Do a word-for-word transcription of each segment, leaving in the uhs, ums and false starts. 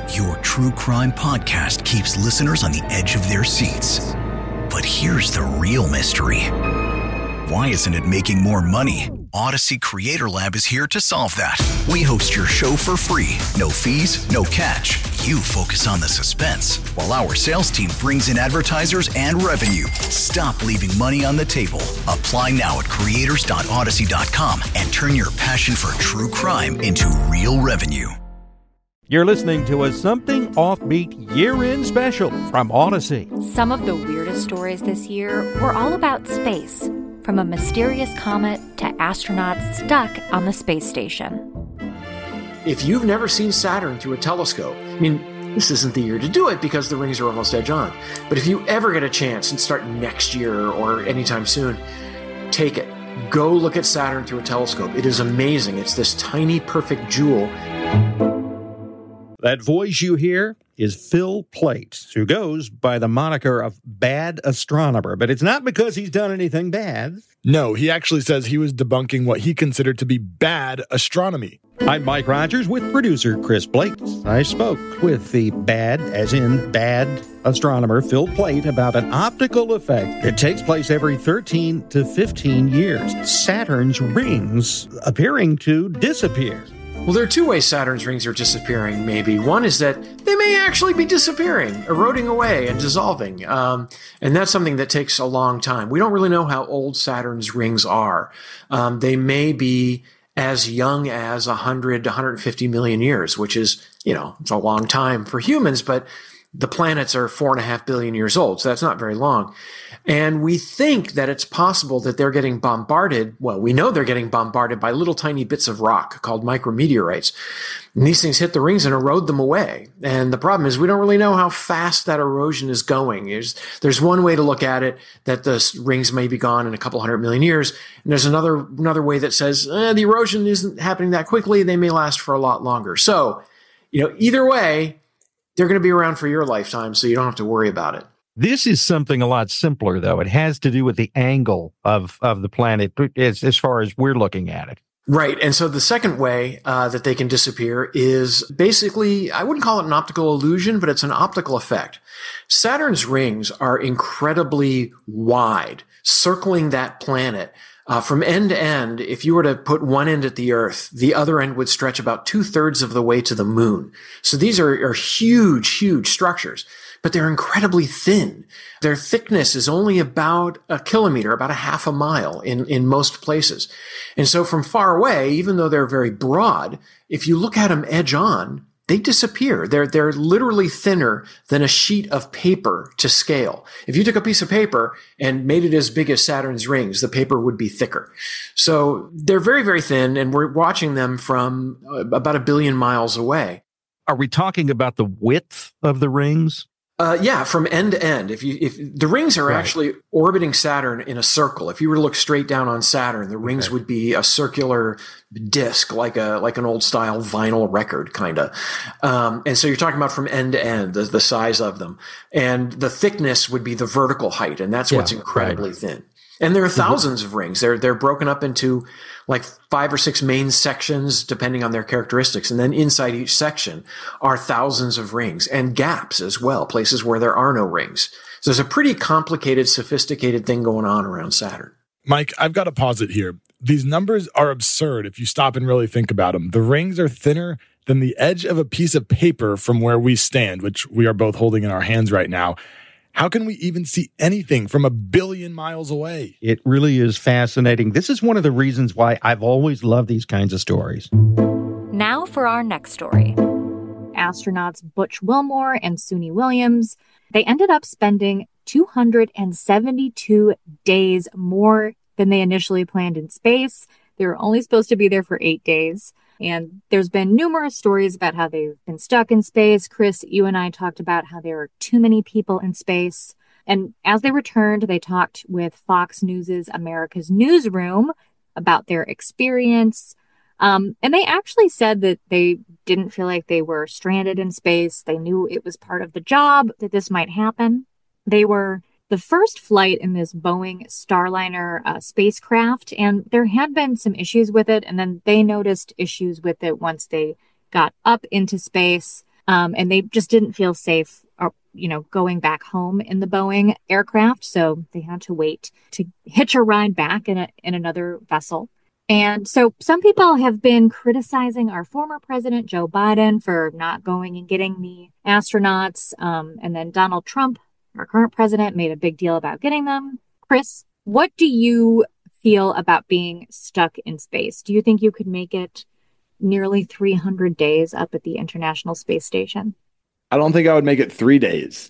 Your true crime podcast keeps listeners on the edge of their seats. But here's the real mystery. Why isn't it making more money? Odyssey Creator Lab is here to solve that. We host your show for free. No fees, no catch. You focus on the suspense, while our sales team brings in advertisers and revenue. Stop leaving money on the table. Apply now at creators dot odyssey dot com and turn your passion for true crime into real revenue. You're listening to a Something Offbeat year-end special from Odyssey. Some of the weirdest stories this year were all about space, from a mysterious comet to astronauts stuck on the space station. If you've never seen Saturn through a telescope, I mean, this isn't the year to do it because the rings are almost edge on. But if you ever get a chance, and start next year or anytime soon, take it. Go look at Saturn through a telescope. It is amazing. It's this tiny, perfect jewel. That voice you hear is Phil Plait, who goes by the moniker of Bad Astronomer. But it's not because he's done anything bad. No, he actually says he was debunking what he considered to be bad astronomy. I'm Mike Rogers with producer Chris Plait. I spoke with the bad, as in bad astronomer, Phil Plait, about an optical effect that takes place every thirteen to fifteen years. Saturn's rings appearing to disappear. Well, there are two ways Saturn's rings are disappearing, maybe. One is that they may actually be disappearing, eroding away and dissolving. Um, and that's something that takes a long time. We don't really know how old Saturn's rings are. Um, they may be as young as one hundred to one hundred fifty million years, which is, you know, it's a long time for humans, but the planets are four and a half billion years old, so that's not very long. And we think that it's possible that they're getting bombarded. Well, we know they're getting bombarded by little tiny bits of rock called micrometeorites. And these things hit the rings and erode them away. And the problem is we don't really know how fast that erosion is going. There's, there's one way to look at it, that the rings may be gone in a couple hundred million years. And there's another, another way that says eh, the erosion isn't happening that quickly. They may last for a lot longer. So, you know, either way, they're going to be around for your lifetime, so you don't have to worry about it. This is something a lot simpler, though. It has to do with the angle of, of the planet as, as far as we're looking at it. Right. And so the second way uh, that they can disappear is basically, I wouldn't call it an optical illusion, but it's an optical effect. Saturn's rings are incredibly wide, circling that planet. Uh, from end to end, if you were to put one end at the Earth, the other end would stretch about two thirds of the way to the moon. So these are, are huge, huge structures, but they're incredibly thin. Their thickness is only about a kilometer, about a half a mile in, in most places. And so from far away, even though they're very broad, if you look at them edge on, they disappear. They're, they're literally thinner than a sheet of paper to scale. If you took a piece of paper and made it as big as Saturn's rings, the paper would be thicker. So they're very, very thin, and we're watching them from about a billion miles away. Are we talking about the width of the rings? Uh, yeah, from end to end. If you, if the rings are right. actually orbiting Saturn in a circle. If you were to look straight down on Saturn, the rings okay. would be a circular disc, like a like an old style vinyl record, kind of. Um, and so you're talking about from end to end, the, the size of them, and the thickness would be the vertical height, and that's yeah, what's incredibly right. thin. And there are thousands mm-hmm. of rings. They're they're broken up into like five or six main sections, depending on their characteristics. And then inside each section are thousands of rings and gaps as well, places where there are no rings. So there's a pretty complicated, sophisticated thing going on around Saturn. Mike, I've got to pause it here. These numbers are absurd if you stop and really think about them. The rings are thinner than the edge of a piece of paper from where we stand, which we are both holding in our hands right now. How can we even see anything from a billion miles away? It really is fascinating. This is one of the reasons why I've always loved these kinds of stories. Now for our next story. Astronauts Butch Wilmore and Suni Williams, they ended up spending two hundred seventy-two days more than they initially planned in space. They were only supposed to be there for eight days. And there's been numerous stories about how they've been stuck in space. Chris, you and I talked about how there are too many people in space. And as they returned, they talked with Fox News' America's Newsroom about their experience. Um, and they actually said that they didn't feel like they were stranded in space. They knew it was part of the job that this might happen. They were the first flight in this Boeing Starliner uh, spacecraft, and there had been some issues with it, and then they noticed issues with it once they got up into space. Um, and they just didn't feel safe, or, you know, going back home in the Boeing aircraft. So they had to wait to hitch a ride back in a, in another vessel. And so some people have been criticizing our former president, Joe Biden, for not going and getting the astronauts. Um, and then Donald Trump, our current president, made a big deal about getting them. Chris, what do you feel about being stuck in space? Do you think you could make it nearly three hundred days up at the International Space Station? I don't think I would make it three days.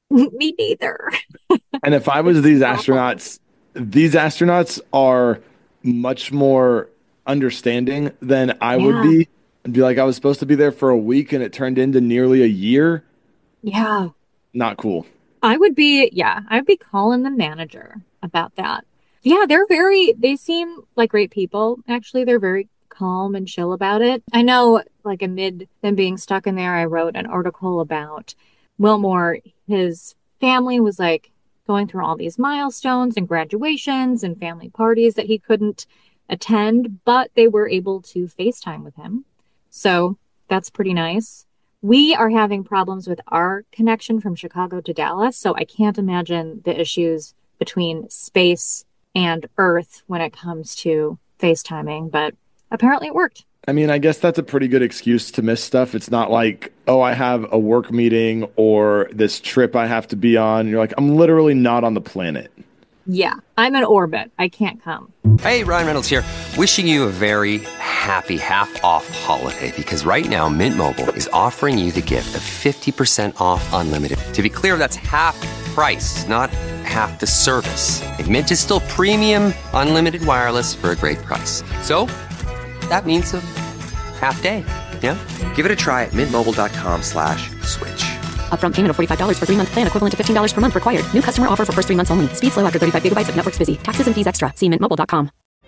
Me neither. And if I was these astronauts, these astronauts are much more understanding than I Yeah. would be. I'd be like, I was supposed to be there for a week and it turned into nearly a year. Yeah. Not cool. I would be, yeah, I'd be calling the manager about that. Yeah, they're very, they seem like great people. Actually, they're very calm and chill about it. I know, like, amid them being stuck in there, I wrote an article about Wilmore. His family was like going through all these milestones and graduations and family parties that he couldn't attend, but they were able to FaceTime with him. So that's pretty nice. We are having problems with our connection from Chicago to Dallas, so I can't imagine the issues between space and Earth when it comes to FaceTiming, but apparently it worked. I mean, I guess that's a pretty good excuse to miss stuff. It's not like, oh, I have a work meeting or this trip I have to be on. You're like, I'm literally not on the planet. Yeah, I'm in orbit. I can't come. Hey, Ryan Reynolds here. Wishing you a very happy half-off holiday because right now Mint Mobile is offering you the gift of fifty percent off unlimited. To be clear, that's half price, not half the service. And Mint is still premium unlimited wireless for a great price. So that means a half day, yeah? Give it a try at mintmobile.com slash switch. Upfront payment of forty-five dollars for three-month plan equivalent to fifteen dollars per month required. New customer offer for first three months only. Speed slow after thirty-five gigabytes if network's busy. Taxes and fees extra. See mint mobile dot com.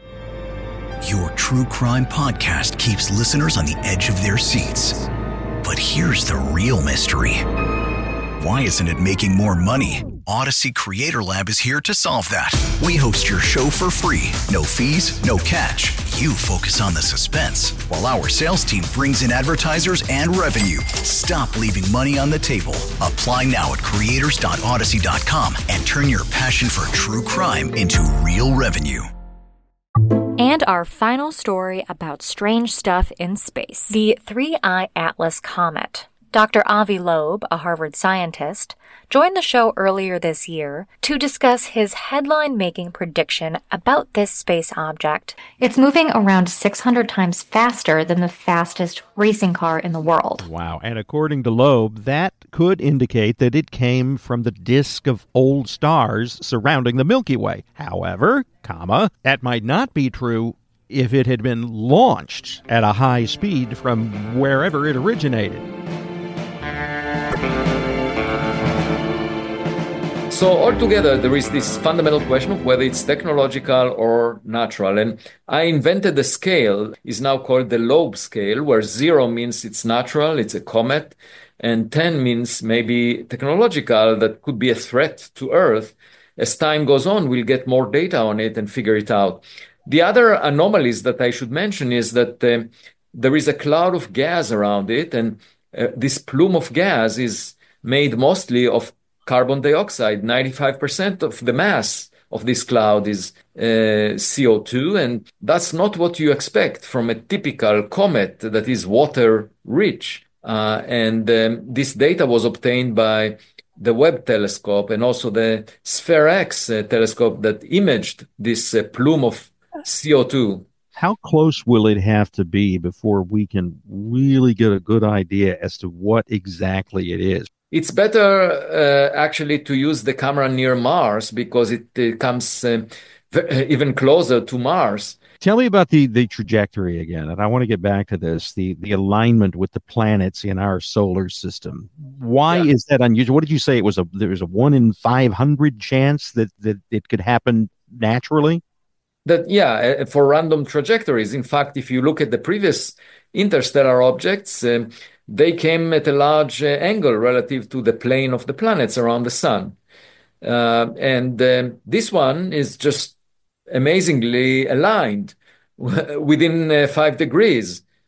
Your true crime podcast keeps listeners on the edge of their seats. But here's the real mystery. Why isn't it making more money? Odyssey Creator Lab is here to solve that. We host your show for free. No fees, no catch. You focus on the suspense, while our sales team brings in advertisers and revenue. Stop leaving money on the table. Apply now at creators dot odyssey dot com and turn your passion for true crime into real revenue. And our final story about strange stuff in space. The three I Atlas comet. Doctor Avi Loeb, a Harvard scientist, joined the show earlier this year to discuss his headline-making prediction about this space object. It's moving around six hundred times faster than the fastest racing car in the world. Wow. And according to Loeb, that could indicate that it came from the disk of old stars surrounding the Milky Way. However, comma, that might not be true if it had been launched at a high speed from wherever it originated. So altogether, there is this fundamental question of whether it's technological or natural. And I invented the scale, is now called the Loeb scale, where zero means it's natural, it's a comet, and ten means maybe technological, that could be a threat to Earth. As time goes on, we'll get more data on it and figure it out. The other anomalies that I should mention is that um, there is a cloud of gas around it, and uh, this plume of gas is made mostly of carbon dioxide. ninety-five percent of the mass of this cloud is uh, C O two, and that's not what you expect from a typical comet that is water rich. Uh, and um, this data was obtained by the Webb telescope and also the SPHERE-X uh, telescope that imaged this uh, plume of C O two. How close will it have to be before we can really get a good idea as to what exactly it is? It's better uh, actually to use the camera near Mars because it uh, comes uh, even closer to Mars. Tell me about the, the trajectory again, and I want to get back to this, the, the alignment with the planets in our solar system. Why yeah. is that unusual? What did you say? It was a there was a one in five hundred chance that, that it could happen naturally? That yeah, for random trajectories. In fact, if you look at the previous interstellar objects, um, they came at a large uh, angle relative to the plane of the planets around the sun. Uh, and um, this one is just amazingly aligned within uh, five degrees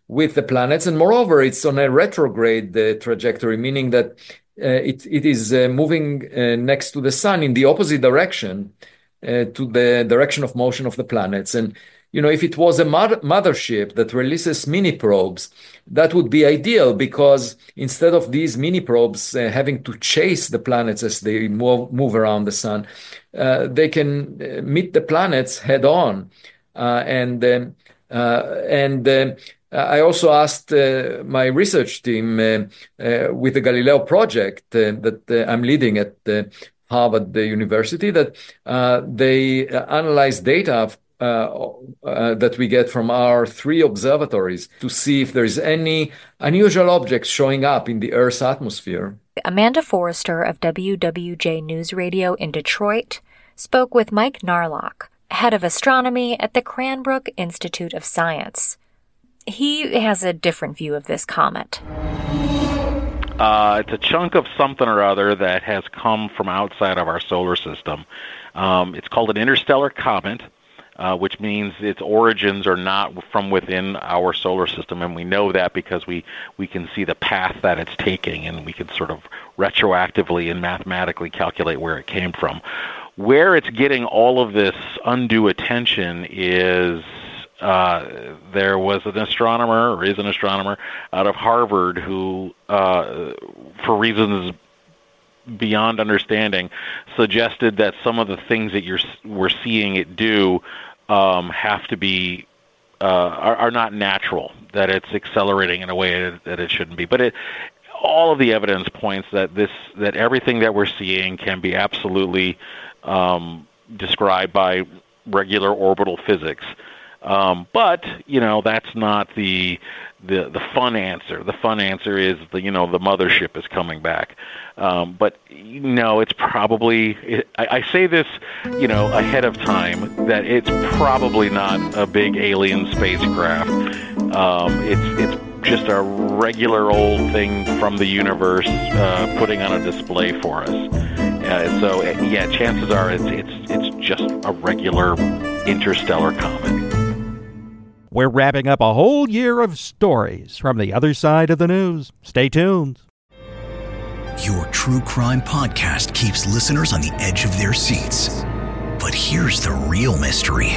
with the planets. And moreover, it's on a retrograde uh, trajectory, meaning that uh, it, it is uh, moving uh, next to the sun in the opposite direction uh, to the direction of motion of the planets. And, you know, if it was a mother- mothership that releases mini probes, that would be ideal, because instead of these mini probes uh, having to chase the planets as they move, move around the sun, uh, they can uh, meet the planets head on. Uh, and um, uh, and uh, I also asked uh, my research team uh, uh, with the Galileo project uh, that uh, I'm leading at uh, Harvard University, that uh, they analyze data Uh, uh, that we get from our three observatories to see if there's any unusual objects showing up in the Earth's atmosphere. Amanda Forrester of W W J News Radio in Detroit spoke with Mike Narlock, head of astronomy at the Cranbrook Institute of Science. He has a different view of this comet. Uh, it's a chunk of something or other that has come from outside of our solar system. Um, it's called an interstellar comet. Uh, which means its origins are not from within our solar system, and we know that because we, we can see the path that it's taking, and we can sort of retroactively and mathematically calculate where it came from. Where it's getting all of this undue attention is uh, there was an astronomer, or is an astronomer, out of Harvard who, uh, for reasons beyond understanding, suggested that some of the things that you're we're seeing it do um, have to be uh, are, are not natural. That it's accelerating in a way that it shouldn't be. But it, all of the evidence points that this that everything that we're seeing can be absolutely um, described by regular orbital physics. Um, but you know that's not the the the fun answer. The fun answer is the you know the mothership is coming back. Um, but no, it's probably. It, I, I say this, you know, ahead of time that it's probably not a big alien spacecraft. Um, it's it's just a regular old thing from the universe uh, putting on a display for us. Uh, so yeah, chances are it's it's it's just a regular interstellar comet. We're wrapping up a whole year of stories from the other side of the news. Stay tuned. Your true crime podcast keeps listeners on the edge of their seats. But here's the real mystery.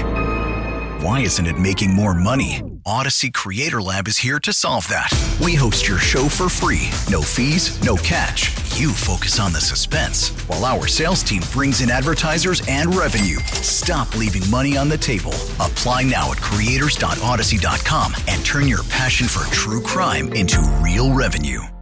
Why isn't it making more money? Odyssey Creator Lab is here to solve that. We host your show for free. No fees, no catch. You focus on the suspense, while our sales team brings in advertisers and revenue. Stop leaving money on the table. Apply now at creators dot odyssey dot com and turn your passion for true crime into real revenue.